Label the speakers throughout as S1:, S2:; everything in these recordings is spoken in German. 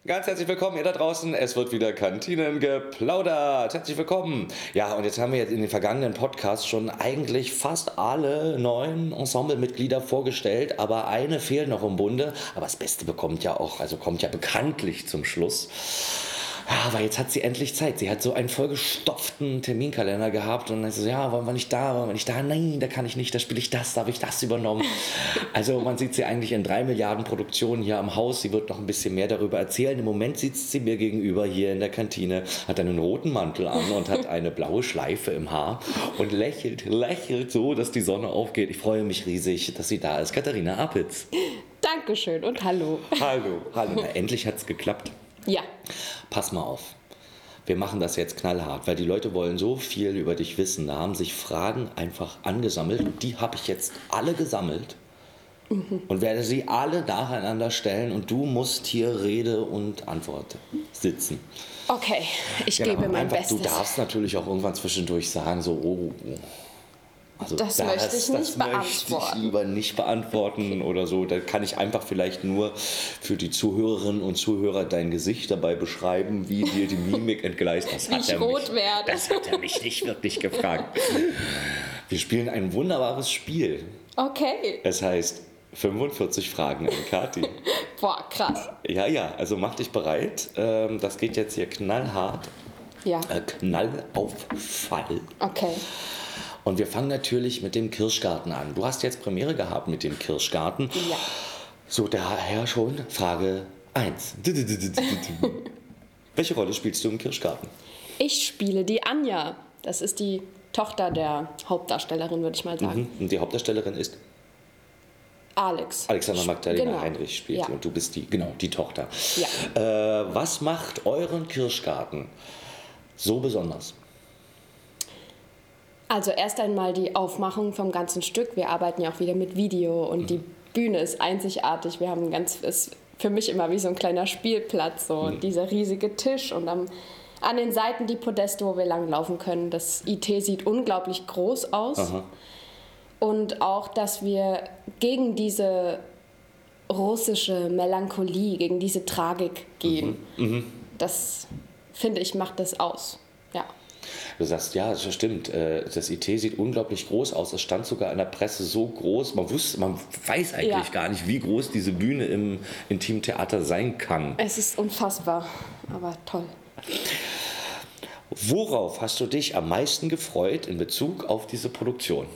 S1: Ganz herzlich willkommen, ihr da draußen. Es wird wieder Kantinen geplaudert. Herzlich willkommen. Ja, und jetzt haben wir jetzt in den vergangenen Podcasts schon eigentlich fast alle neuen Ensemblemitglieder vorgestellt, aber eine fehlt noch im Bunde. Aber das Beste kommt ja bekanntlich zum Schluss. Ja, aber jetzt hat sie endlich Zeit. Sie hat so einen vollgestopften Terminkalender gehabt und dann so, ja, wollen wir nicht da? Nein, da kann ich nicht, da spiele ich das, da habe ich das übernommen. Also man sieht sie eigentlich in 3 Milliarden Produktionen hier am Haus. Sie wird noch ein bisschen mehr darüber erzählen. Im Moment sitzt sie mir gegenüber hier in der Kantine, hat einen roten Mantel an und hat eine blaue Schleife im Haar und lächelt so, dass die Sonne aufgeht. Ich freue mich riesig, dass sie da ist. Katharina Apitz.
S2: Dankeschön und hallo.
S1: Hallo. Na, endlich hat es geklappt.
S2: Ja.
S1: Pass mal auf. Wir machen das jetzt knallhart, weil die Leute wollen so viel über dich wissen. Da haben sich Fragen einfach angesammelt und die habe ich jetzt alle gesammelt und werde sie alle nacheinander stellen und du musst hier Rede und Antwort sitzen.
S2: Okay, ich gebe mein Bestes.
S1: Du darfst natürlich auch irgendwann zwischendurch sagen, so, also
S2: das möchte ich nicht beantworten.
S1: Möchte ich lieber nicht beantworten oder so. Da kann ich einfach vielleicht nur für die Zuhörerinnen und Zuhörer dein Gesicht dabei beschreiben, wie dir die Mimik entgleist. Das hat er mich nicht wirklich gefragt. Wir spielen ein wunderbares Spiel.
S2: Okay.
S1: Es heißt 45 Fragen an Kathi.
S2: Boah, krass.
S1: Ja, also mach dich bereit. Das geht jetzt hier knallhart.
S2: Ja.
S1: Knall auf Fall.
S2: Okay.
S1: Und wir fangen natürlich mit dem Kirschgarten an. Du hast jetzt Premiere gehabt mit dem Kirschgarten.
S2: Ja.
S1: So, daher schon Frage 1. Welche Rolle spielst du im Kirschgarten?
S2: Ich spiele die Anja. Das ist die Tochter der Hauptdarstellerin, würde ich mal sagen.
S1: Und die Hauptdarstellerin ist?
S2: Alex.
S1: Alexandra Magdalena
S2: Genau.
S1: Heinrich spielt
S2: Ja.
S1: sie. Und du bist die Tochter.
S2: Ja.
S1: Was macht euren Kirschgarten so besonders?
S2: Also erst einmal die Aufmachung vom ganzen Stück. Wir arbeiten ja auch wieder mit Video und die Bühne ist einzigartig. Wir haben ist für mich immer wie so ein kleiner Spielplatz, so dieser riesige Tisch und an den Seiten die Podeste, wo wir langlaufen können. Das IT sieht unglaublich groß aus.
S1: Aha.
S2: Und auch, dass wir gegen diese russische Melancholie, gegen diese Tragik gehen. Das, finde ich, macht das aus. Ja.
S1: Du sagst, ja, das stimmt. Das IT sieht unglaublich groß aus. Es stand sogar in der Presse so groß. Man weiß eigentlich gar nicht, wie groß diese Bühne im Intimtheater sein kann.
S2: Es ist unfassbar, aber toll.
S1: Worauf hast du dich am meisten gefreut in Bezug auf diese Produktion?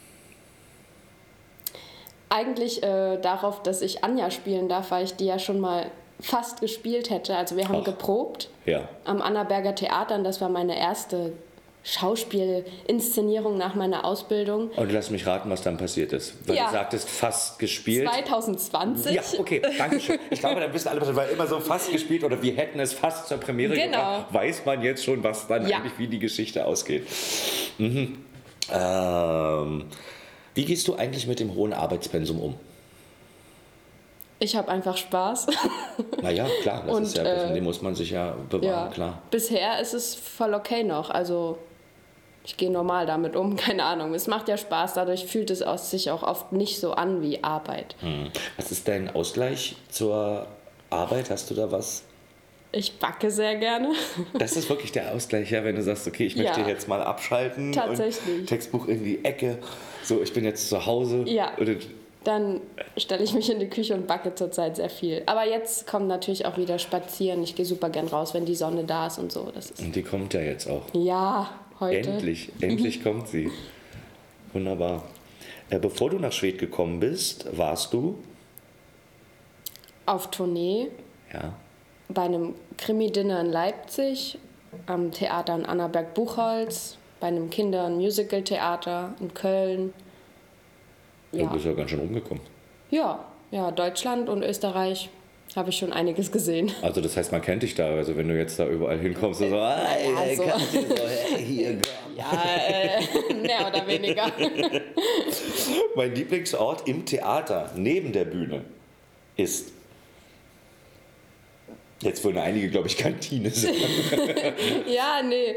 S2: Eigentlich darauf, dass ich Anja spielen darf, weil ich die ja schon mal fast gespielt hätte. Also wir haben geprobt am Annaberger Theater und das war meine erste Schauspielinszenierung nach meiner Ausbildung.
S1: Und lass mich raten, was dann passiert ist. Weil du sagtest, fast gespielt.
S2: 2020.
S1: Ja, okay, danke schön. Ich glaube, dann wissen alle, weil immer so fast gespielt oder wir hätten es fast zur Premiere gebracht. Weiß man jetzt schon, was dann eigentlich, wie die Geschichte ausgeht. Wie gehst du eigentlich mit dem hohen Arbeitspensum um?
S2: Ich habe einfach Spaß.
S1: Naja, klar, das ist ja, dem muss man sich ja bewahren, klar.
S2: Bisher ist es voll okay noch, also ich gehe normal damit um, keine Ahnung. Es macht ja Spaß, dadurch fühlt es sich auch oft nicht so an wie Arbeit.
S1: Was ist dein Ausgleich zur Arbeit? Hast du da was?
S2: Ich backe sehr gerne.
S1: Das ist wirklich der Ausgleich, ja, wenn du sagst, okay, ich möchte jetzt mal abschalten.
S2: Tatsächlich.
S1: Und Textbuch in die Ecke. So, ich bin jetzt zu Hause.
S2: Ja. Dann stelle ich mich in die Küche und backe zurzeit sehr viel. Aber jetzt kommt natürlich auch wieder spazieren. Ich gehe super gern raus, wenn die Sonne da ist und so.
S1: Und die kommt ja jetzt auch.
S2: Ja, heute.
S1: Endlich kommt sie. Wunderbar. Bevor du nach Schwedt gekommen bist, warst du?
S2: Auf Tournee.
S1: Ja.
S2: Bei einem Krimi-Dinner in Leipzig, am Theater in Annaberg-Buchholz, bei einem Kinder- und Musical-Theater in Köln.
S1: Du bist ja ganz schön rumgekommen.
S2: Ja, Deutschland und Österreich habe ich schon einiges gesehen.
S1: Also das heißt, man kennt dich da. Also wenn du jetzt da überall hinkommst, so, hier,
S2: mehr oder weniger.
S1: Mein Lieblingsort im Theater, neben der Bühne, ist... Jetzt würden einige, glaube ich, Kantine sagen.
S2: Ja, nee.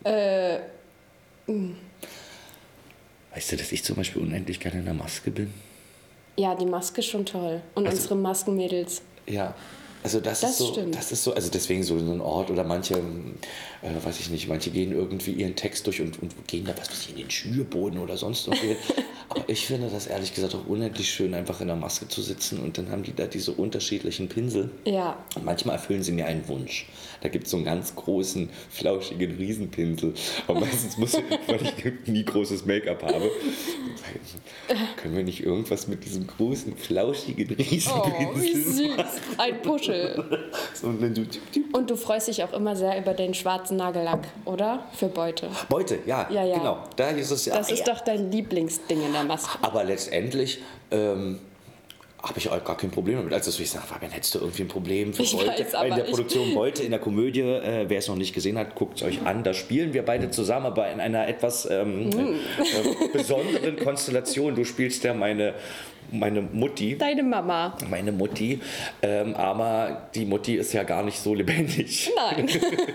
S1: Weißt du, dass ich zum Beispiel unendlich gerne in der Maske bin?
S2: Ja, die Maske ist schon toll. Und unsere Maskenmädels.
S1: Ja. Also das ist so, also deswegen so ein Ort oder manche, weiß ich nicht, manche gehen irgendwie ihren Text durch und gehen da, was weiß ich, in den Schürboden oder sonst irgendwie. Aber ich finde das ehrlich gesagt auch unendlich schön, einfach in der Maske zu sitzen und dann haben die da diese unterschiedlichen Pinsel.
S2: Ja.
S1: Und manchmal erfüllen sie mir einen Wunsch. Da gibt es so einen ganz großen, flauschigen Riesenpinsel. Aber meistens muss ich, weil ich nie großes Make-up habe, können wir nicht irgendwas mit diesem großen, flauschigen Riesenpinsel?
S2: Oh, wie süß. Ein Puschel.
S1: So,
S2: Und du freust dich auch immer sehr über den schwarzen Nagellack, oder? Für Beute.
S1: Beute, ja,
S2: Ja.
S1: genau. Da ist es ja.
S2: Das ist doch dein Lieblingsding in der Maske.
S1: Aber letztendlich habe ich auch gar kein Problem damit. Also ich sage, Fabian, hättest du irgendwie ein Problem für
S2: Ich
S1: Beute?
S2: weiß, aber
S1: in der Produktion Beute, in der Komödie, wer es noch nicht gesehen hat, guckt es euch an. Da spielen wir beide zusammen, aber in einer etwas besonderen Konstellation. Du spielst ja meine Mutti.
S2: Deine Mama.
S1: Meine Mutti, aber die Mutti ist ja gar nicht so lebendig.
S2: Nein.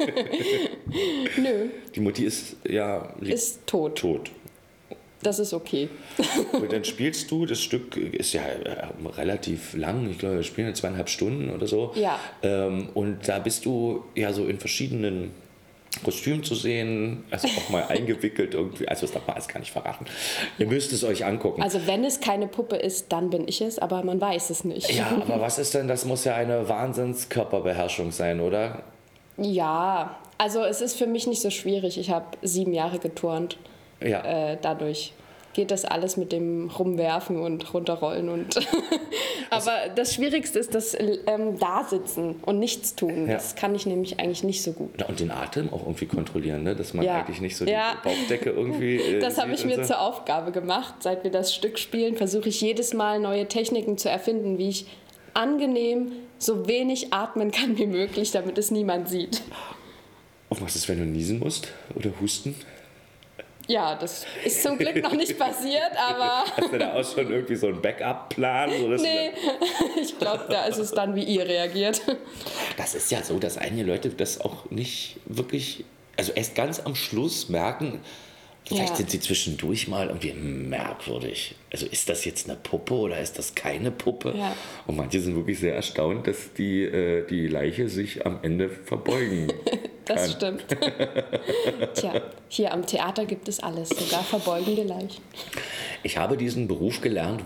S2: Nö.
S1: Die Mutti ist ja
S2: Ist tot. Das ist okay.
S1: Und dann spielst du, das Stück ist ja relativ lang, ich glaube, wir spielen 2,5 Stunden oder so.
S2: Ja.
S1: Und da bist du ja so in verschiedenen Kostümen zu sehen, also auch mal eingewickelt irgendwie, also das darf man alles gar nicht verraten. Ihr müsst es euch angucken.
S2: Also wenn es keine Puppe ist, dann bin ich es, aber man weiß es nicht.
S1: Ja, aber was ist denn, das muss ja eine Wahnsinnskörperbeherrschung sein, oder?
S2: Ja, also es ist für mich nicht so schwierig. Ich habe 7 Jahre geturnt.
S1: Ja.
S2: Dadurch geht das alles mit dem Rumwerfen und Runterrollen. Aber das Schwierigste ist das Dasitzen und nichts tun.
S1: Ja.
S2: Das kann ich nämlich eigentlich nicht so gut.
S1: Ja, und den Atem auch irgendwie kontrollieren, ne? Dass man
S2: Ja.
S1: eigentlich nicht so die
S2: Ja.
S1: Bauchdecke irgendwie
S2: Das habe
S1: sieht
S2: ich
S1: und
S2: mir
S1: so.
S2: zur Aufgabe gemacht. Seit wir das Stück spielen, versuche ich jedes Mal neue Techniken zu erfinden, wie ich angenehm so wenig atmen kann wie möglich, damit es niemand sieht.
S1: Und was ist, wenn du niesen musst oder husten?
S2: Ja, das ist zum Glück noch nicht passiert, aber
S1: Hast du da auch schon irgendwie so einen Backup-Plan? So dass
S2: nee, ich glaube, da ist es dann, wie ihr reagiert.
S1: das ist ja so, dass einige Leute das auch nicht wirklich, also erst ganz am Schluss merken, vielleicht
S2: Ja.
S1: sind sie zwischendurch mal irgendwie merkwürdig. Also ist das jetzt eine Puppe oder ist das keine Puppe?
S2: Ja.
S1: Und manche sind wirklich sehr erstaunt, dass die Leiche sich am Ende verbeugen
S2: Das
S1: kann.
S2: stimmt. Tja, hier am Theater gibt es alles, sogar verbeugende Leichen.
S1: Ich habe diesen Beruf gelernt,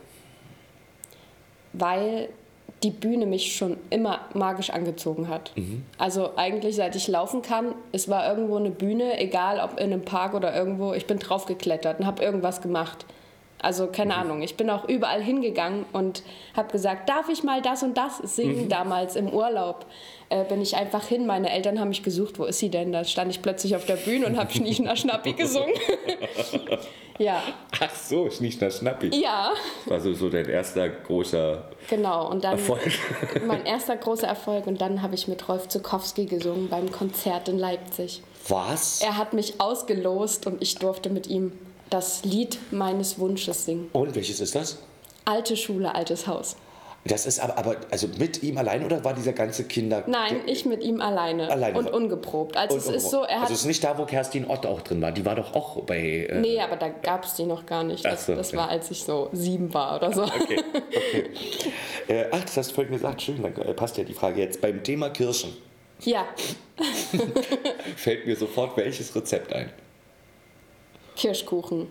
S2: Weil die Bühne mich schon immer magisch angezogen hat. Also eigentlich seit ich laufen kann, es war irgendwo eine Bühne, egal ob in einem Park oder irgendwo, ich bin drauf geklettert und habe irgendwas gemacht. Also keine Ahnung, ich bin auch überall hingegangen und habe gesagt, darf ich mal das und das singen? Damals im Urlaub bin ich einfach hin, meine Eltern haben mich gesucht, wo ist sie denn? Da stand ich plötzlich auf der Bühne und habe Schnieschner Schnappi gesungen. Ja.
S1: Ach so, Schnieschner Schnappi.
S2: Ja.
S1: Das war so dein erster großer
S2: Genau, und dann
S1: Erfolg.
S2: mein erster großer Erfolg. Und dann habe ich mit Rolf Zuckowski gesungen beim Konzert in Leipzig.
S1: Was?
S2: Er hat mich ausgelost und ich durfte mit ihm das Lied meines Wunsches singen.
S1: Und welches ist das?
S2: Alte Schule, altes Haus.
S1: Das ist aber also mit ihm allein oder war dieser ganze Kinder...
S2: Nein, ich mit ihm alleine.
S1: Alleine.
S2: Und ungeprobt. Also es ist so, er hat...
S1: Also es ist nicht da, wo Kerstin Ott auch drin war. Die war doch auch bei...
S2: Nee, aber da gab es die noch gar nicht.
S1: Ach so,
S2: das
S1: okay.
S2: war, als ich so 7 war oder so.
S1: Okay. Ach, das hast du vorhin gesagt. Schön, dann passt ja die Frage jetzt. Beim Thema Kirschen
S2: Ja,
S1: fällt mir sofort welches Rezept ein?
S2: Kirschkuchen.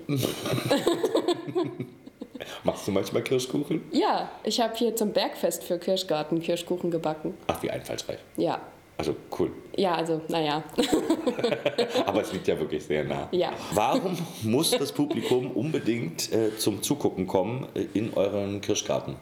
S1: Machst du manchmal Kirschkuchen?
S2: Ja, ich habe hier zum Bergfest für Kirschgarten Kirschkuchen gebacken.
S1: Ach, wie einfallsreich.
S2: Ja.
S1: Also cool.
S2: Ja, also, naja.
S1: Aber es liegt ja wirklich sehr nah.
S2: Ja.
S1: Warum muss das Publikum unbedingt zum Zugucken kommen in euren Kirschgarten?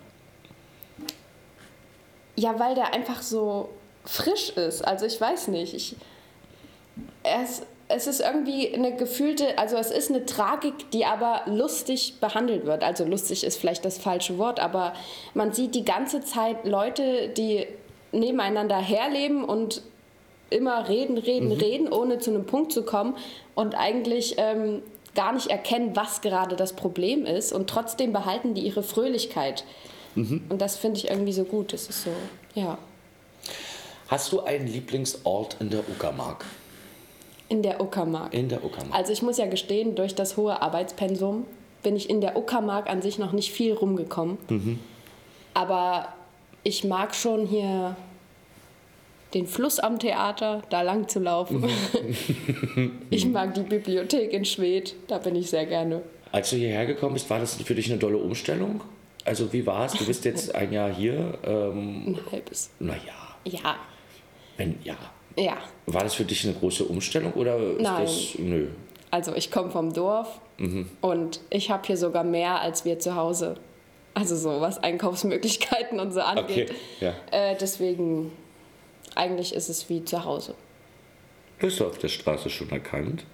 S2: Ja, weil der einfach so frisch ist. Also ich weiß nicht. Es ist irgendwie eine gefühlte, also es ist eine Tragik, die aber lustig behandelt wird. Also lustig ist vielleicht das falsche Wort, aber man sieht die ganze Zeit Leute, die nebeneinander herleben und immer reden, ohne zu einem Punkt zu kommen und eigentlich gar nicht erkennen, was gerade das Problem ist und trotzdem behalten die ihre Fröhlichkeit. Und das finde ich irgendwie so gut. Das ist so, ja.
S1: Hast du einen Lieblingsort in der Uckermark?
S2: In der Uckermark.
S1: In der Uckermark.
S2: Also ich muss ja gestehen, durch das hohe Arbeitspensum bin ich in der Uckermark an sich noch nicht viel rumgekommen. Aber ich mag schon hier den Fluss am Theater, da lang zu laufen. Ich mag die Bibliothek in Schwedt, da bin ich sehr gerne.
S1: Als du hierher gekommen bist, war das für dich eine dolle Umstellung? Also wie war es? Du bist jetzt ein Jahr hier.
S2: Ein halbes.
S1: Naja.
S2: Ja.
S1: Ja.
S2: Ja.
S1: War das für dich eine große Umstellung oder ist
S2: Nein.
S1: das... Nö.
S2: Also ich komme vom Dorf und ich habe hier sogar mehr als wir zu Hause. Also so was Einkaufsmöglichkeiten und so angeht.
S1: Okay, ja.
S2: Deswegen, eigentlich ist es wie zu Hause.
S1: Bist du auf der Straße schon erkannt?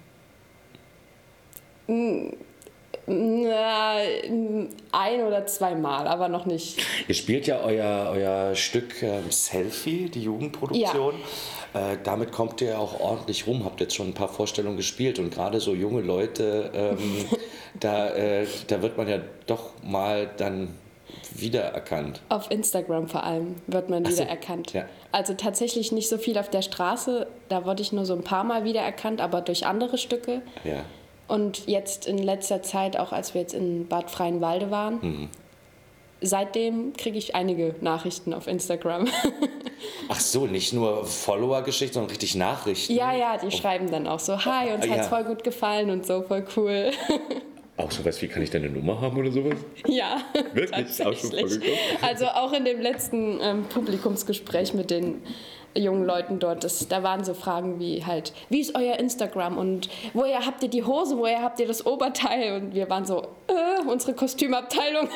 S2: Na, ein- oder zweimal, aber noch nicht.
S1: Ihr spielt ja euer Stück Selfie, die Jugendproduktion. Damit kommt ihr auch ordentlich rum. Habt jetzt schon ein paar Vorstellungen gespielt und gerade so junge Leute, da wird man ja doch mal dann wiedererkannt.
S2: Auf Instagram vor allem wird man
S1: Ach so,
S2: wiedererkannt.
S1: ja.
S2: Also tatsächlich nicht so viel auf der Straße, da wurde ich nur so ein paar Mal wiedererkannt, aber durch andere Stücke.
S1: Ja.
S2: Und jetzt in letzter Zeit, auch als wir jetzt in Bad Freienwalde waren, seitdem kriege ich einige Nachrichten auf Instagram.
S1: Ach so, nicht nur Follower-Geschichten, sondern richtig Nachrichten.
S2: Ja, die schreiben dann auch so, hi, uns hat's voll gut gefallen und so, voll cool.
S1: Auch sowas wie, kann ich deine Nummer haben oder sowas?
S2: Ja,
S1: Wirklich? Ist auch schon
S2: tatsächlich.
S1: vorgekommen?
S2: Also auch in dem letzten Publikumsgespräch mit den jungen Leuten dort, da waren so Fragen wie halt, wie ist euer Instagram und woher habt ihr die Hose, woher habt ihr das Oberteil? Und wir waren so, unsere Kostümabteilung.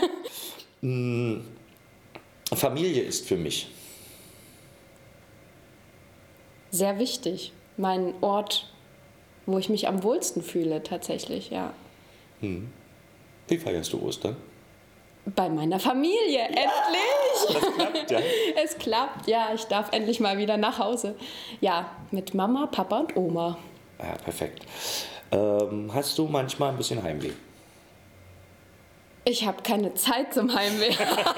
S1: Familie ist für mich.
S2: Sehr wichtig. Mein Ort, wo ich mich am wohlsten fühle, tatsächlich, ja.
S1: Wie feierst du Ostern?
S2: Bei meiner Familie, endlich!
S1: Das klappt, ja.
S2: Es klappt, ja, ich darf endlich mal wieder nach Hause. Ja, mit Mama, Papa und Oma.
S1: Ja, perfekt. Hast du manchmal ein bisschen Heimweh?
S2: Ich habe keine Zeit zum Heimweh.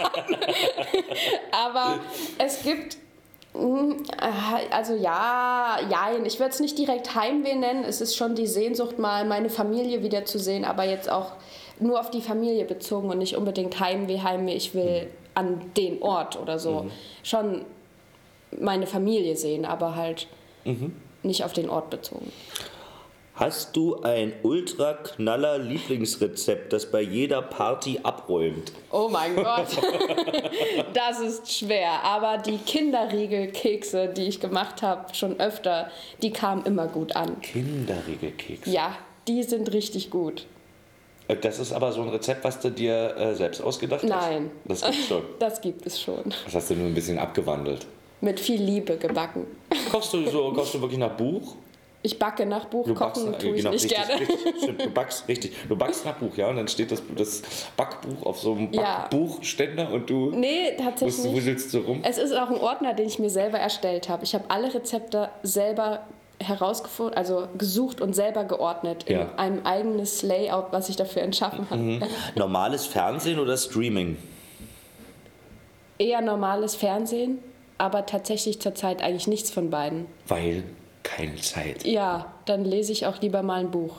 S2: Aber es gibt, also ja, ich würde es nicht direkt Heimweh nennen. Es ist schon die Sehnsucht, mal meine Familie wiederzusehen, aber jetzt auch nur auf die Familie bezogen und nicht unbedingt Heimweh. Ich will an den Ort oder so. Schon meine Familie sehen, aber halt nicht auf den Ort bezogen.
S1: Hast du ein ultra-knaller Lieblingsrezept, das bei jeder Party abräumt?
S2: Oh mein Gott, das ist schwer. Aber die Kinderriegelkekse, die ich gemacht habe, schon öfter, die kamen immer gut an.
S1: Kinderriegelkeks?
S2: Ja, die sind richtig gut.
S1: Das ist aber so ein Rezept, was du dir selbst ausgedacht hast?
S2: Nein.
S1: Das gibt's schon.
S2: Das gibt es schon.
S1: Das hast du nur ein bisschen abgewandelt.
S2: Mit viel Liebe gebacken.
S1: Kochst du wirklich nach Buch?
S2: Ich backe nach Buch, kochen tue ich nicht gerne.
S1: Richtig, stimmt, du backst nach Buch, ja, und dann steht das Backbuch auf so einem Backbuchständer und du
S2: Nee, tatsächlich nicht.
S1: wuselst so rum.
S2: Es ist auch ein Ordner, den ich mir selber erstellt habe. Ich habe alle Rezepte selber herausgefunden, also gesucht und selber geordnet in einem eigenes Layout, was ich dafür entschaffen habe.
S1: Normales Fernsehen oder Streaming?
S2: Eher normales Fernsehen, aber tatsächlich zurzeit eigentlich nichts von beiden.
S1: Weil keine Zeit.
S2: Ja, dann lese ich auch lieber mal ein Buch.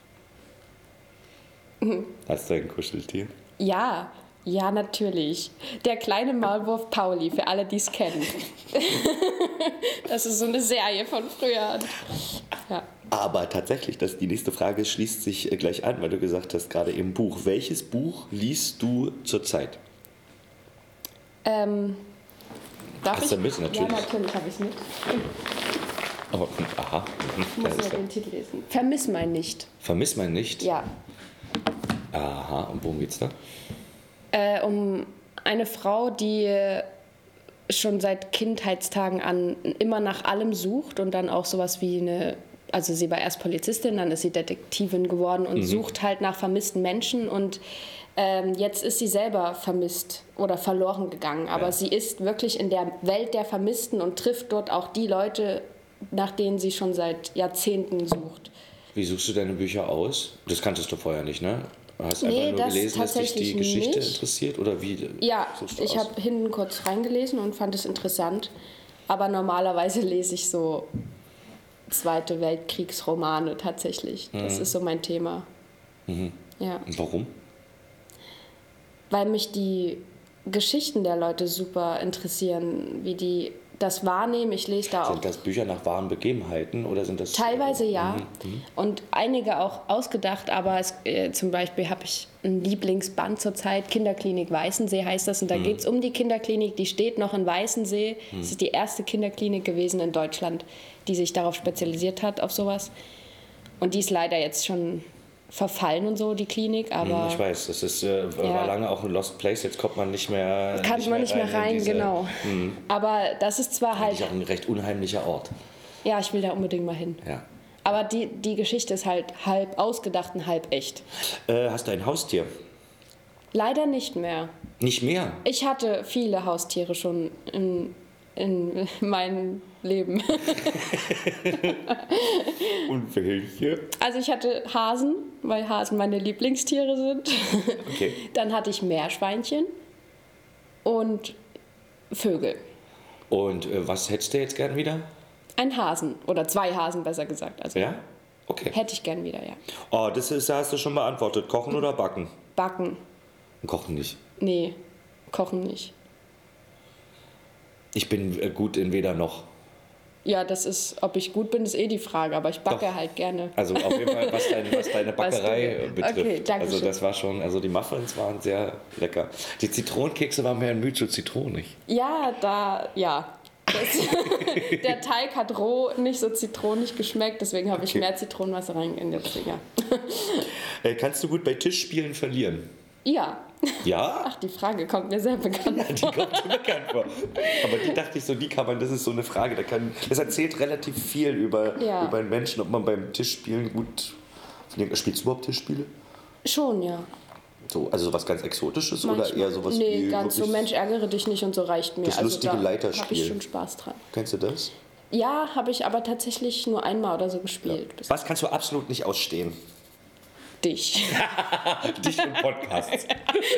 S1: Hast du ein Kuscheltier?
S2: Ja, natürlich. Der kleine Maulwurf Pauli, für alle, die es kennen. Das ist so eine Serie von früher. Ja.
S1: Aber tatsächlich, die nächste Frage schließt sich gleich an, weil du gesagt hast, gerade im Buch. Welches Buch liest du zurzeit?
S2: Darf
S1: Hast du mit? Natürlich.
S2: Ja, natürlich habe ich es mit.
S1: Oh, aha.
S2: Ich muss ja den Titel lesen. Vermiss mein nicht.
S1: Vermiss mein nicht?
S2: Ja.
S1: Aha, und worum geht's da?
S2: Um eine Frau, die schon seit Kindheitstagen an immer nach allem sucht und dann auch sowas wie also sie war erst Polizistin, dann ist sie Detektivin geworden und sucht halt nach vermissten Menschen und jetzt ist sie selber vermisst oder verloren gegangen, aber sie ist wirklich in der Welt der Vermissten und trifft dort auch die Leute, nach denen sie schon seit Jahrzehnten sucht.
S1: Wie suchst du deine Bücher aus? Das kanntest du vorher nicht, ne? Hast du
S2: Nee,
S1: einfach nur
S2: das
S1: gelesen, dass dich die
S2: tatsächlich
S1: Geschichte
S2: nicht.
S1: interessiert? Oder wie
S2: Ja,
S1: suchst du
S2: ich
S1: aus?
S2: habe hinten kurz reingelesen und fand es interessant. Aber normalerweise lese ich so Zweite Weltkriegsromane tatsächlich. Das ist so mein Thema. Ja.
S1: Und warum?
S2: Weil mich die Geschichten der Leute super interessieren, wie die das wahrnehmen. Ich lese da auch.
S1: Sind das Bücher nach wahren Begebenheiten oder sind das...
S2: Teilweise ja und einige auch ausgedacht, aber zum Beispiel habe ich ein Lieblingsband zurzeit, Kinderklinik Weißensee heißt das, und da geht es um die Kinderklinik, die steht noch in Weißensee. Das ist die erste Kinderklinik gewesen in Deutschland, die sich darauf spezialisiert hat, auf sowas. Und die ist leider jetzt schon verfallen und so, die Klinik, aber...
S1: Ich weiß, das ist, war lange auch ein Lost Place, jetzt kommt man nicht mehr
S2: rein, genau. Aber das ist zwar halt...
S1: Eigentlich auch ein recht unheimlicher Ort.
S2: Ja, ich will da unbedingt mal hin.
S1: Ja.
S2: Aber die Geschichte ist halt halb ausgedacht und halb echt.
S1: Hast du ein Haustier?
S2: Leider nicht mehr.
S1: Nicht mehr?
S2: Ich hatte viele Haustiere schon in meinem Leben.
S1: Und welche?
S2: Also ich hatte Hasen, weil Hasen meine Lieblingstiere sind.
S1: Okay.
S2: Dann hatte ich Meerschweinchen und Vögel.
S1: Und was hättest du jetzt gern wieder?
S2: Ein Hasen oder 2 Hasen besser gesagt. Also
S1: Ja? Okay.
S2: hätte ich gern wieder, ja.
S1: Oh, das hast du schon beantwortet. Kochen oder backen?
S2: Backen.
S1: Kochen nicht.
S2: Nee, kochen nicht.
S1: Ich bin gut in weder noch.
S2: Ja, das ist, ob ich gut bin, ist die Frage, aber ich backe halt gerne.
S1: Also auf jeden Fall, was deine Backerei betrifft.
S2: Okay, danke
S1: also
S2: schön.
S1: das war schon, also die Muffins waren sehr lecker. Die Zitronenkekse waren mehr ein Mytho zitronig.
S2: Ja, der Teig hat roh nicht so zitronig geschmeckt, deswegen habe ich mehr Zitronenwasser reingegeben. Ja.
S1: Kannst du gut bei Tischspielen verlieren?
S2: Ja.
S1: Ja?
S2: Ach, die Frage kommt mir sehr bekannt
S1: Die
S2: vor.
S1: kommt mir bekannt vor. Aber die dachte ich so, das ist so eine Frage. Das erzählt relativ viel über einen Menschen, ob man beim Tischspielen gut... Spielst du überhaupt Tischspiele?
S2: Schon, ja.
S1: So, also sowas ganz Exotisches
S2: Manchmal.
S1: oder eher sowas
S2: Nee,
S1: wie...
S2: ganz so, Mensch, ärgere dich nicht und so reicht mir.
S1: Das lustige
S2: da
S1: Leiterspiel.
S2: habe ich schon Spaß dran.
S1: Kennst du das?
S2: Ja, habe ich aber tatsächlich nur einmal oder so gespielt. Ja.
S1: Was kannst du absolut nicht ausstehen?
S2: Dich.
S1: Dich und Podcasts.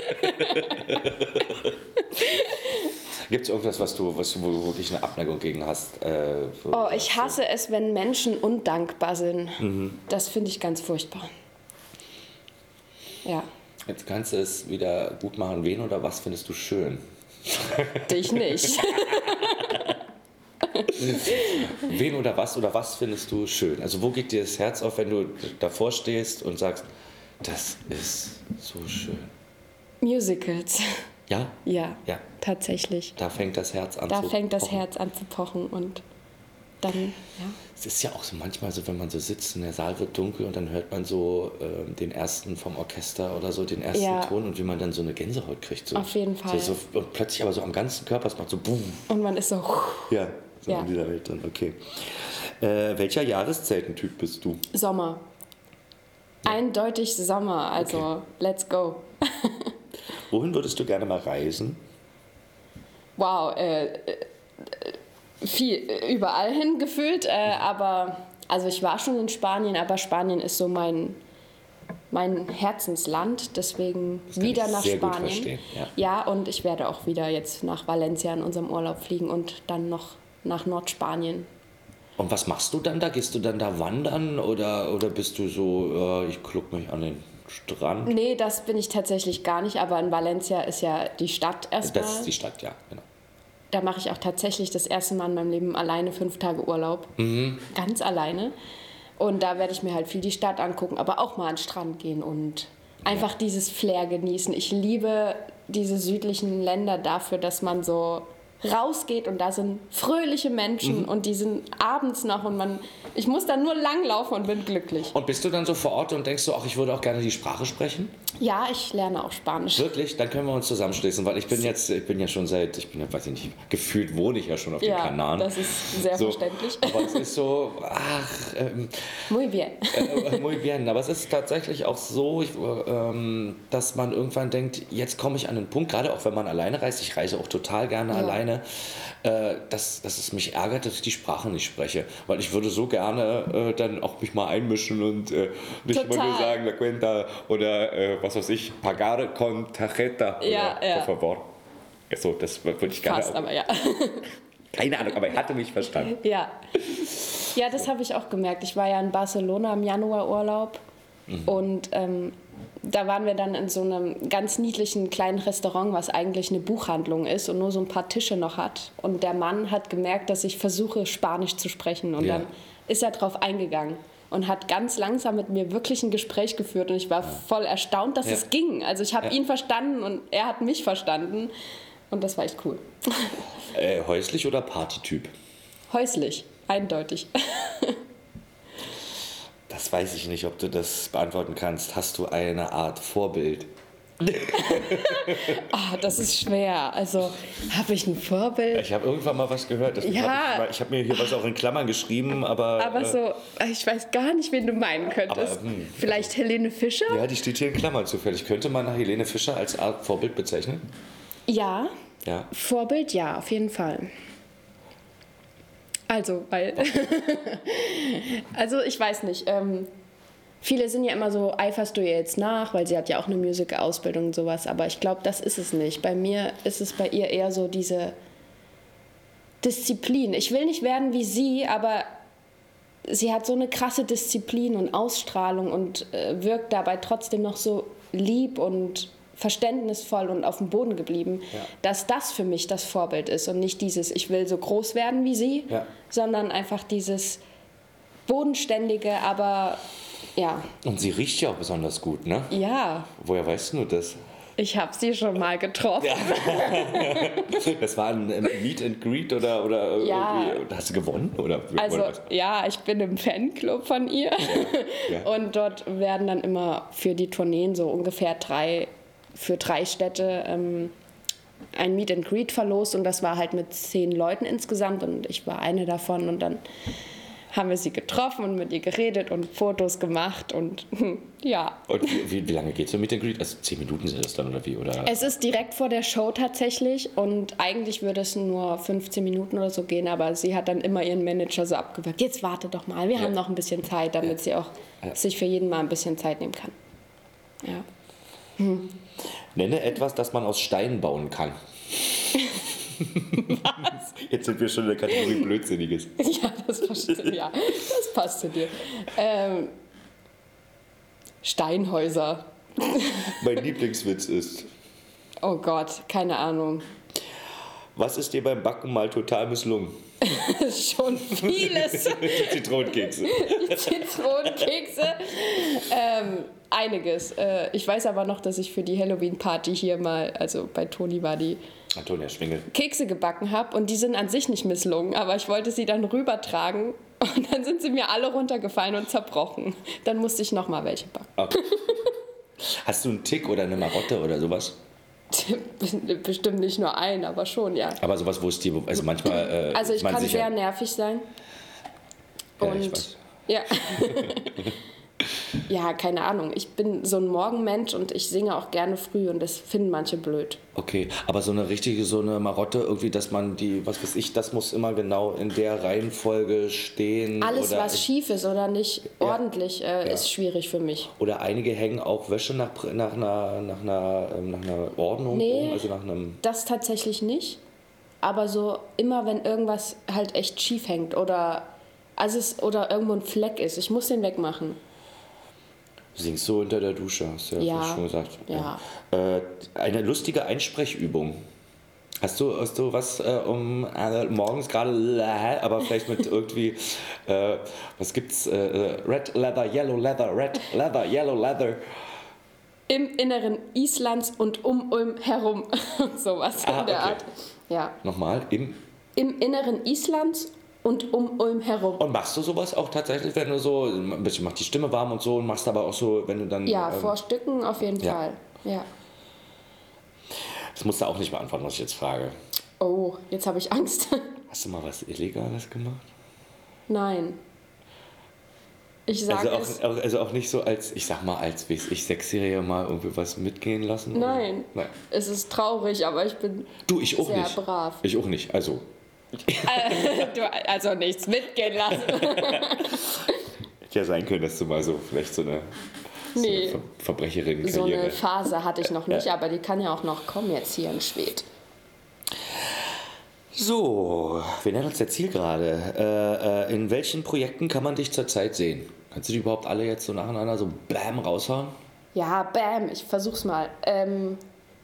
S1: Gibt es irgendwas, wo du wirklich eine Abneigung gegen hast?
S2: Ich hasse es, wenn Menschen undankbar sind. Das finde ich ganz furchtbar. Ja.
S1: Jetzt kannst du es wieder gut machen. Wen oder was findest du schön?
S2: Dich nicht.
S1: Wen oder was findest du schön? Also wo geht dir das Herz auf, wenn du davor stehst und sagst, das ist so schön?
S2: Musicals.
S1: Ja?
S2: Ja,
S1: Ja.
S2: tatsächlich.
S1: Da fängt das Herz an
S2: Da
S1: zu
S2: fängt das
S1: pochen.
S2: Herz an zu pochen und dann, ja.
S1: Es ist ja auch so manchmal so, wenn man so sitzt und der Saal wird dunkel und dann hört man so den ersten vom Orchester oder so, den ersten Ton und wie man dann so eine Gänsehaut kriegt. So.
S2: Auf jeden Fall.
S1: So, und plötzlich aber so am ganzen Körper, es macht so boom.
S2: Und man ist so...
S1: Ja, so
S2: Ja.
S1: in dieser Welt dann, okay. Welcher Jahreszeltentyp bist du?
S2: Sommer. Eindeutig Sommer, also
S1: Okay.
S2: let's go.
S1: Wohin würdest du gerne mal reisen?
S2: Wow, viel überall hin gefühlt, aber also ich war schon in Spanien, aber Spanien ist so mein Herzensland, deswegen
S1: kann
S2: wieder
S1: ich
S2: nach
S1: sehr gut
S2: Spanien.
S1: verstehen, ja.
S2: Ja, und ich werde auch wieder jetzt nach Valencia in unserem Urlaub fliegen und dann noch nach Nordspanien.
S1: Und was machst du dann da? Gehst du dann da wandern oder bist du so, ich kluck mich an den Strand?
S2: Nee, das bin ich tatsächlich gar nicht, aber in Valencia ist ja die Stadt erstmal.
S1: Das ist die Stadt, ja, genau.
S2: Da mache ich auch tatsächlich das erste Mal in meinem Leben alleine 5 Tage Urlaub. Ganz alleine. Und da werde ich mir halt viel die Stadt angucken, aber auch mal an den Strand gehen und einfach dieses Flair genießen. Ich liebe diese südlichen Länder dafür, dass man so rausgeht und da sind fröhliche Menschen und die sind abends noch und ich muss dann nur langlaufen und bin glücklich.
S1: Und bist du dann so vor Ort und denkst so, ach, ich würde auch gerne die Sprache sprechen?
S2: Ja, ich lerne auch Spanisch.
S1: Wirklich? Dann können wir uns zusammenschließen, weil ich bin ja, weiß ich nicht, gefühlt wohne ich ja schon auf den
S2: Ja,
S1: Kanaren.
S2: das ist sehr verständlich.
S1: Aber es ist so,
S2: Muy bien.
S1: muy bien. Aber es ist tatsächlich auch so, dass man irgendwann denkt, jetzt komme ich an den Punkt, gerade auch wenn man alleine reist, ich reise auch total gerne alleine, dass es mich ärgert, dass ich die Sprache nicht spreche. Weil ich würde so gerne dann auch mich mal einmischen und nicht immer nur sagen, la cuenta oder was weiß ich, pagare con tarjeta
S2: Ja,
S1: oder
S2: ja.
S1: por favor. So, das würde ich gerne
S2: Fast,
S1: auch.
S2: aber ja.
S1: Keine Ahnung, aber er hatte mich verstanden.
S2: Ja. Ja, das habe ich auch gemerkt. Ich war ja in Barcelona im Januarurlaub Und da waren wir dann in so einem ganz niedlichen kleinen Restaurant, was eigentlich eine Buchhandlung ist und nur so ein paar Tische noch hat. Und der Mann hat gemerkt, dass ich versuche, Spanisch zu sprechen. Und dann ist er drauf eingegangen und hat ganz langsam mit mir wirklich ein Gespräch geführt. Und ich war voll erstaunt, dass es ging. Also ich habe ihn verstanden und er hat mich verstanden. Und das war echt cool.
S1: Häuslich oder Partytyp?
S2: Häuslich, eindeutig.
S1: Das weiß ich nicht, ob du das beantworten kannst. Hast du eine Art Vorbild?
S2: Das ist schwer. Also, habe ich ein Vorbild?
S1: Ich habe irgendwann mal was gehört. Ich habe mir hier was auch in Klammern geschrieben, aber...
S2: Aber so, ich weiß gar nicht, wen du meinen könntest. Vielleicht Helene Fischer?
S1: Ja, die steht hier in Klammern zufällig. Könnte man Helene Fischer als Art Vorbild bezeichnen?
S2: Ja. Vorbild, ja, auf jeden Fall. Also, also ich weiß nicht. Viele sind ja immer so, eiferst du ihr jetzt nach, weil sie hat ja auch eine Musical-Ausbildung und sowas, aber ich glaube, das ist es nicht. Bei mir ist es bei ihr eher so diese Disziplin. Ich will nicht werden wie sie, aber sie hat so eine krasse Disziplin und Ausstrahlung und wirkt dabei trotzdem noch so lieb und verständnisvoll und auf dem Boden geblieben, dass das für mich das Vorbild ist und nicht dieses, ich will so groß werden wie sie, sondern einfach dieses bodenständige, aber ja.
S1: Und sie riecht ja auch besonders gut, ne?
S2: Ja.
S1: Woher weißt du das?
S2: Ich habe sie schon mal getroffen.
S1: Das war ein Meet and Greet oder irgendwie, hast du gewonnen?
S2: Also ja, ich bin im Fanclub von ihr und dort werden dann immer für die Tourneen so ungefähr für 3 Städte ein Meet and Greet verlost und das war halt mit 10 Leuten insgesamt und ich war eine davon und dann haben wir sie getroffen und mit ihr geredet und Fotos gemacht und ja.
S1: Und wie lange geht so ein Meet and Greet? Also 10 Minuten sind das dann oder wie? Oder?
S2: Es ist direkt vor der Show tatsächlich und eigentlich würde es nur 15 Minuten oder so gehen, aber sie hat dann immer ihren Manager so abgewürgt. Jetzt warte doch mal, wir haben noch ein bisschen Zeit, damit sie auch sich für jeden mal ein bisschen Zeit nehmen kann. Ja.
S1: Nenne etwas, das man aus Stein bauen kann.
S2: Was?
S1: Jetzt sind wir schon in der Kategorie Blödsinniges.
S2: Ja, das passt zu dir. Steinhäuser.
S1: Mein Lieblingswitz ist...
S2: Oh Gott, keine Ahnung.
S1: Was ist dir beim Backen mal total misslungen?
S2: Schon vieles.
S1: Die Zitronenkekse.
S2: Die Zitronenkekse. Einiges. Ich weiß aber noch, dass ich für die Halloween-Party hier mal, also bei Toni war die
S1: Antonia Schwingel,
S2: Kekse gebacken habe und die sind an sich nicht misslungen, aber ich wollte sie dann rübertragen und dann sind sie mir alle runtergefallen und zerbrochen. Dann musste ich noch mal welche backen.
S1: Okay. Hast du einen Tick oder eine Marotte oder sowas?
S2: Bestimmt nicht nur ein, aber schon, ja.
S1: Aber sowas, wo es dir, also manchmal...
S2: also ich kann sehr nervig sein.
S1: Ja,
S2: und
S1: ich weiß.
S2: Ja. Ja, keine Ahnung. Ich bin so ein Morgenmensch und ich singe auch gerne früh und das finden manche blöd.
S1: Okay, aber so eine Marotte irgendwie, dass man die, was weiß ich, das muss immer genau in der Reihenfolge stehen.
S2: Alles, was schief ist oder nicht ordentlich, ist schwierig für mich.
S1: Oder einige hängen auch Wäsche nach einer Ordnung um, also nach einem...
S2: Das tatsächlich nicht. Aber so immer, wenn irgendwas halt echt schief hängt oder irgendwo ein Fleck ist, ich muss den wegmachen.
S1: Singst du unter der Dusche, hast du ja schon gesagt.
S2: Ja.
S1: Eine lustige Einsprechübung. Hast du was morgens gerade, aber vielleicht mit irgendwie, was gibt's? Red Leather, Yellow Leather, Red Leather, Yellow Leather.
S2: Im Inneren Islands und um Ulm herum. Sowas in der Art. Ja.
S1: Nochmal,
S2: im Inneren Islands und um Ulm herum.
S1: Und machst du sowas auch tatsächlich, wenn du so ein bisschen machst die Stimme warm und so und machst aber auch so, wenn du dann...
S2: Ja, vor Stücken auf jeden Fall. Ja.
S1: Das musst du auch nicht beantworten, was ich jetzt frage.
S2: Oh, jetzt habe ich Angst.
S1: Hast du mal was Illegales gemacht?
S2: Nein. Ich sage
S1: also auch nicht so als, ich sag mal, als, wie ich 6-Jähriger mal irgendwie was mitgehen lassen?
S2: Nein. Es ist traurig, aber ich bin
S1: ich auch
S2: sehr
S1: nicht.
S2: brav.
S1: Ich auch nicht, also...
S2: Also nichts mitgehen lassen.
S1: Hätte ja sein können, dass du mal so vielleicht so eine Verbrecherin-Karriere...
S2: So eine Phase hatte ich noch nicht, aber die kann ja auch noch kommen jetzt hier in Schwedt.
S1: So, wir nennen uns der Zielgerade. In welchen Projekten kann man dich zurzeit sehen? Kannst du die überhaupt alle jetzt so nacheinander so bam raushauen?
S2: Ja, bam, ich versuch's mal.
S1: Fängt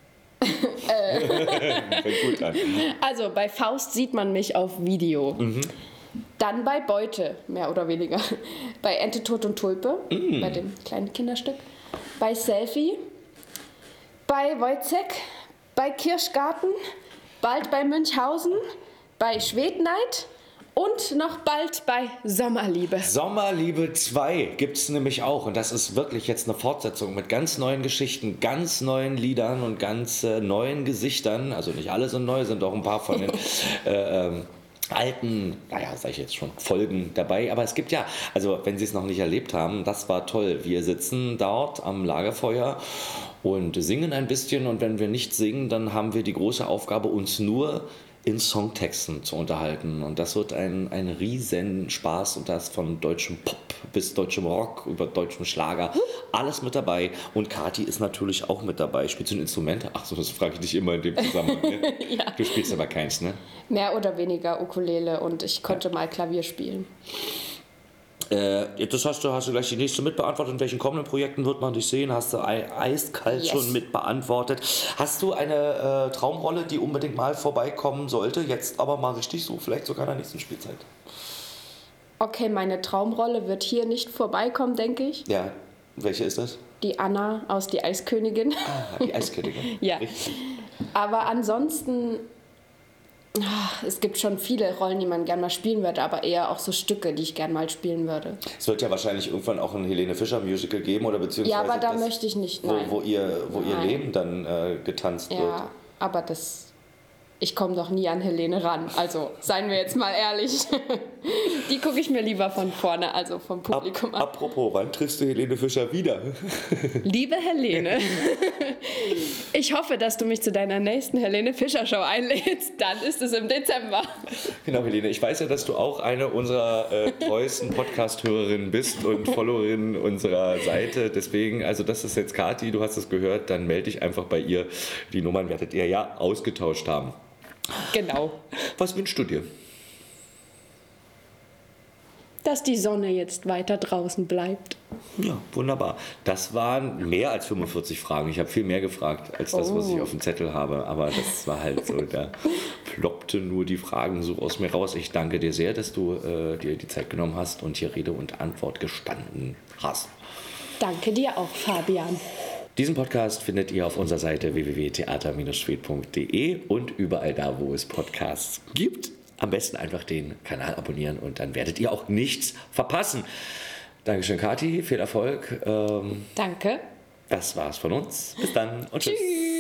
S1: gut an.
S2: Also bei Faust sieht man mich auf Video. Dann bei Beute, mehr oder weniger. Bei Ente, Tod und Tulpe, bei dem kleinen Kinderstück. Bei Selfie. Bei Wojciech. Bei Kirschgarten. Bald bei Münchhausen. Bei Schwedneid. Und noch bald bei Sommerliebe.
S1: Sommerliebe 2 gibt es nämlich auch. Und das ist wirklich jetzt eine Fortsetzung mit ganz neuen Geschichten, ganz neuen Liedern und ganz neuen Gesichtern. Also nicht alle sind neu, sind auch ein paar von den alten, naja, sag ich jetzt schon, Folgen dabei. Aber es gibt ja, also wenn Sie es noch nicht erlebt haben, das war toll. Wir sitzen dort am Lagerfeuer und singen ein bisschen. Und wenn wir nicht singen, dann haben wir die große Aufgabe, uns nur in Songtexten zu unterhalten. Und das wird ein riesen Spaß, und das von deutschem Pop bis deutschem Rock über deutschem Schlager. Alles mit dabei. Und Kathi ist natürlich auch mit dabei. Spielst du ein Instrument? Ach so, das frage ich dich immer in dem Zusammenhang. Ne?
S2: Ja.
S1: Du spielst aber keins, ne?
S2: Mehr oder weniger Ukulele und ich konnte mal Klavier spielen.
S1: Das hast du gleich die nächste mitbeantwortet. In welchen kommenden Projekten wird man dich sehen? Hast du eiskalt schon mitbeantwortet. Hast du eine Traumrolle, die unbedingt mal vorbeikommen sollte? Jetzt aber mal richtig so, vielleicht sogar in der nächsten Spielzeit.
S2: Okay, meine Traumrolle wird hier nicht vorbeikommen, denke ich.
S1: Ja, welche ist das?
S2: Die Anna aus Die Eiskönigin.
S1: Ah, die Eiskönigin.
S2: Ja.
S1: Richtig.
S2: Aber ansonsten, es gibt schon viele Rollen, die man gerne mal spielen würde, aber eher auch so Stücke, die ich gerne mal spielen würde.
S1: Es wird ja wahrscheinlich irgendwann auch ein Helene Fischer Musical geben, oder beziehungsweise
S2: Ja, aber da möchte ich nicht, nein.
S1: Wo ihr Leben dann getanzt wird.
S2: Ja, aber ich komme doch nie an Helene ran. Also, seien wir jetzt mal ehrlich. Die gucke ich mir lieber von vorne, also vom Publikum an.
S1: Apropos, wann triffst du Helene Fischer wieder?
S2: Liebe Helene, ich hoffe, dass du mich zu deiner nächsten Helene Fischer Show einlädst. Dann ist es im Dezember.
S1: Genau, Helene. Ich weiß ja, dass du auch eine unserer treuesten Podcast-Hörerinnen bist und Followerin unserer Seite. Deswegen, also das ist jetzt Kathi, du hast es gehört, dann melde dich einfach bei ihr. Die Nummern werdet ihr ja ausgetauscht haben.
S2: Genau.
S1: Was wünschst du dir?
S2: Dass die Sonne jetzt weiter draußen bleibt.
S1: Ja, wunderbar. Das waren mehr als 45 Fragen. Ich habe viel mehr gefragt, als das, was ich auf dem Zettel habe. Aber das war halt so, da ploppte nur die Fragen so aus mir raus. Ich danke dir sehr, dass du dir die Zeit genommen hast und hier Rede und Antwort gestanden hast.
S2: Danke dir auch, Fabian.
S1: Diesen Podcast findet ihr auf unserer Seite www.theater-schwed.de und überall da, wo es Podcasts gibt. Am besten einfach den Kanal abonnieren und dann werdet ihr auch nichts verpassen. Dankeschön, Kathi. Viel Erfolg.
S2: Danke.
S1: Das war's von uns. Bis dann und tschüss.